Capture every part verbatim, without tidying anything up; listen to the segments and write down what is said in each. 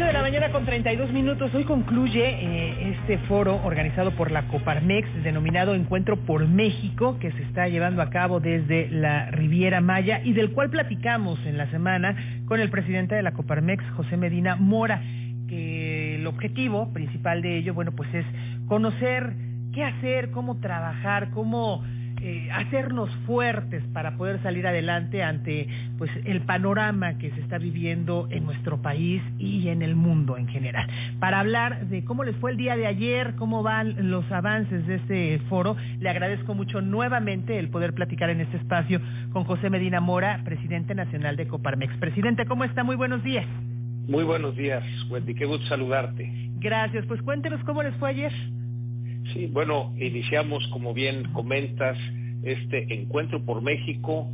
ocho de la mañana con treinta y dos minutos. Hoy concluye eh, este foro organizado por la Coparmex, denominado Encuentro por México, que se está llevando a cabo desde la Riviera Maya y del cual platicamos en la semana con el presidente de la Coparmex, José Medina Mora, que el objetivo principal de ello, bueno, pues es conocer qué hacer, cómo trabajar, cómo Eh, hacernos fuertes para poder salir adelante ante pues el panorama que se está viviendo en nuestro país y en el mundo en general. Para hablar de cómo les fue el día de ayer, cómo van los avances de este foro, le agradezco mucho nuevamente el poder platicar en este espacio con José Medina Mora, presidente nacional de Coparmex. Presidente, ¿cómo está? Muy buenos días. Muy buenos días, Wendy, qué gusto saludarte. Gracias, pues cuéntenos cómo les fue ayer. Sí, bueno, iniciamos, como bien comentas, este Encuentro por México,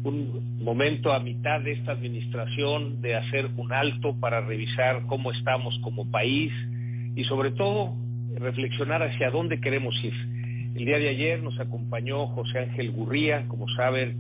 un momento a mitad de esta administración de hacer un alto para revisar cómo estamos como país y sobre todo reflexionar hacia dónde queremos ir. El día de ayer nos acompañó José Ángel Gurría, como saben,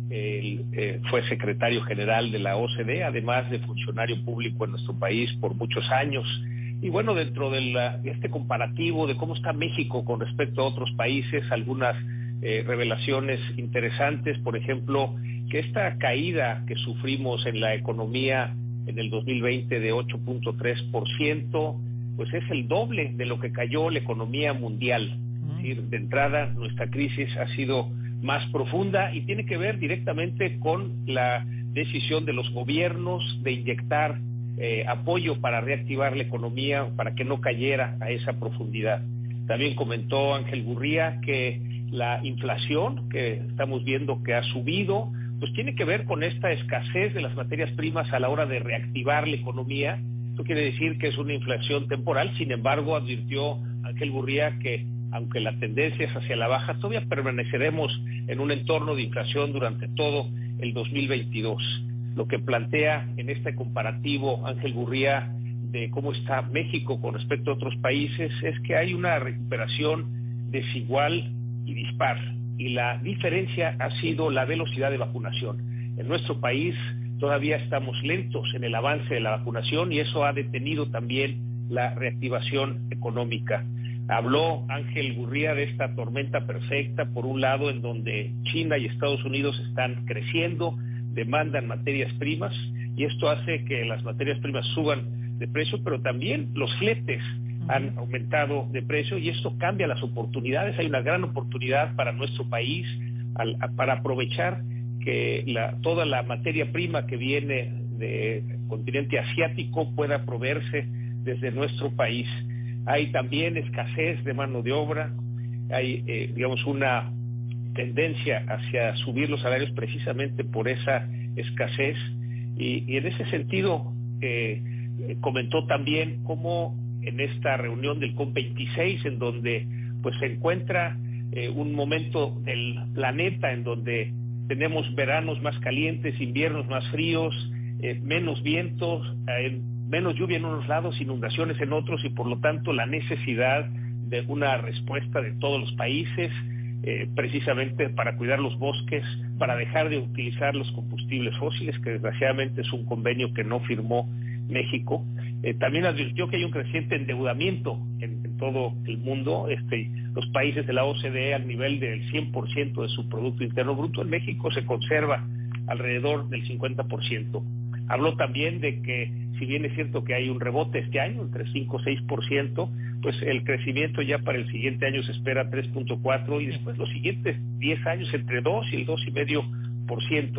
él eh, fue secretario general de la O C D E, además de funcionario público en nuestro país por muchos años. Y bueno, dentro de, la, de este comparativo de cómo está México con respecto a otros países, algunas eh, revelaciones interesantes, por ejemplo, que esta caída que sufrimos en la economía en el dos mil veinte de ocho punto tres por ciento, pues es el doble de lo que cayó la economía mundial. Es decir, de entrada, nuestra crisis ha sido más profunda y tiene que ver directamente con la decisión de los gobiernos de inyectar Eh, apoyo para reactivar la economía, para que no cayera a esa profundidad. También comentó Ángel Gurría que la inflación que estamos viendo que ha subido, pues tiene que ver con esta escasez de las materias primas a la hora de reactivar la economía. Esto quiere decir que es una inflación temporal. Sin embargo, advirtió Ángel Gurría que aunque la tendencia es hacia la baja, todavía permaneceremos en un entorno de inflación durante todo el dos mil veintidós. Lo que plantea en este comparativo Ángel Gurría de cómo está México con respecto a otros países es que hay una recuperación desigual y dispar, y la diferencia ha sido la velocidad de vacunación. En nuestro país todavía estamos lentos en el avance de la vacunación y eso ha detenido también la reactivación económica. Habló Ángel Gurría de esta tormenta perfecta, por un lado, en donde China y Estados Unidos están creciendo, demandan materias primas y esto hace que las materias primas suban de precio, pero también los fletes han aumentado de precio y esto cambia las oportunidades. Hay una gran oportunidad para nuestro país al, para aprovechar que la, toda la materia prima que viene del continente asiático pueda proveerse desde nuestro país. Hay también escasez de mano de obra, hay eh, digamos una tendencia hacia subir los salarios precisamente por esa escasez y, y en ese sentido eh, comentó también cómo en esta reunión del COP veintiséis en donde pues se encuentra eh, un momento del planeta en donde tenemos veranos más calientes, inviernos más fríos, eh, menos vientos, eh, menos lluvia en unos lados, inundaciones en otros y por lo tanto la necesidad de una respuesta de todos los países Eh, precisamente para cuidar los bosques, para dejar de utilizar los combustibles fósiles, que desgraciadamente es un convenio que no firmó México. Eh, también advirtió que hay un creciente endeudamiento en, en todo el mundo. Este, los países de la O C D E al nivel del cien por ciento de su Producto Interno Bruto, en México se conserva alrededor del cincuenta por ciento. Habló también de que, si bien es cierto que hay un rebote este año, entre cinco y seis por ciento, pues el crecimiento ya para el siguiente año se espera tres punto cuatro por ciento y después los siguientes diez años entre dos y el dos coma cinco por ciento.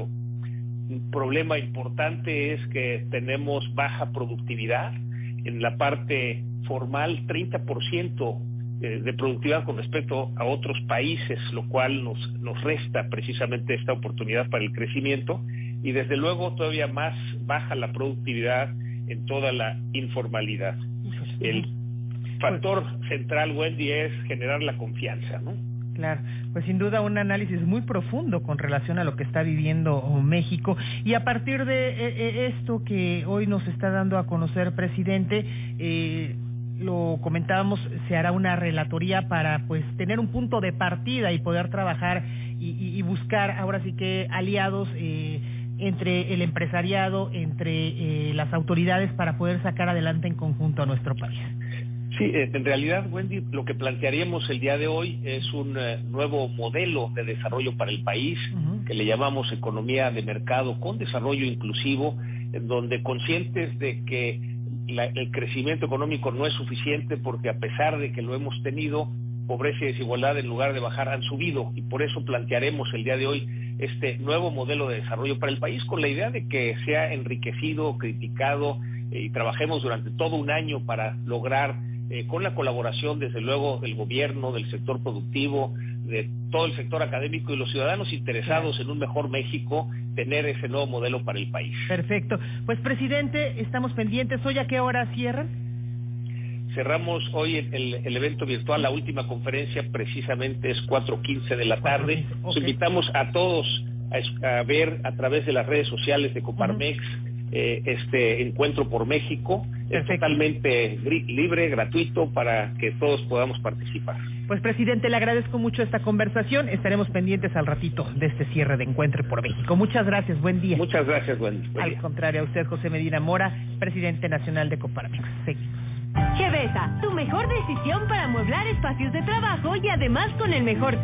Un problema importante es que tenemos baja productividad. En la parte formal, treinta por ciento de productividad con respecto a otros países, lo cual nos, nos resta precisamente esta oportunidad para el crecimiento. Y desde luego todavía más baja la productividad en toda la informalidad. El factor central, Wendy, es generar la confianza, ¿no? Claro, pues sin duda un análisis muy profundo con relación a lo que está viviendo México y a partir de esto que hoy nos está dando a conocer, presidente, eh, lo comentábamos, se hará una relatoría para pues tener un punto de partida y poder trabajar y, y, y buscar ahora sí que aliados eh, entre el empresariado, entre eh, las autoridades para poder sacar adelante en conjunto a nuestro país. Sí, en realidad, Wendy, lo que plantearíamos el día de hoy es un uh, nuevo modelo de desarrollo para el país, uh-huh. que le llamamos economía de mercado con desarrollo inclusivo, en donde conscientes de que la, el crecimiento económico no es suficiente, porque a pesar de que lo hemos tenido, pobreza y desigualdad en lugar de bajar han subido, y por eso plantearemos el día de hoy este nuevo modelo de desarrollo para el país, con la idea de que sea enriquecido, criticado, eh, y trabajemos durante todo un año para lograr, Eh, con la colaboración, desde luego, del gobierno, del sector productivo, de todo el sector académico y los ciudadanos interesados en un mejor México, tener ese nuevo modelo para el país. Perfecto. Pues, presidente, estamos pendientes. ¿Hoy a qué hora cierran? Cerramos hoy el, el, el evento virtual, la última conferencia precisamente es cuatro quince de la tarde. Okay. Los invitamos a todos a, a ver a través de las redes sociales de Coparmex, uh-huh. Eh, este encuentro por México. Perfecto. Es totalmente libre, gratuito, para que todos podamos participar. Pues, presidente, le agradezco mucho esta conversación. Estaremos pendientes al ratito de este cierre de Encuentro por México. Muchas gracias, buen día. Muchas gracias, buen, buen al día. contrario, a usted, José Medina Mora, presidente nacional de Coparmex. Seguimos. Chevesa, tu mejor decisión para amueblar espacios de trabajo y además con el mejor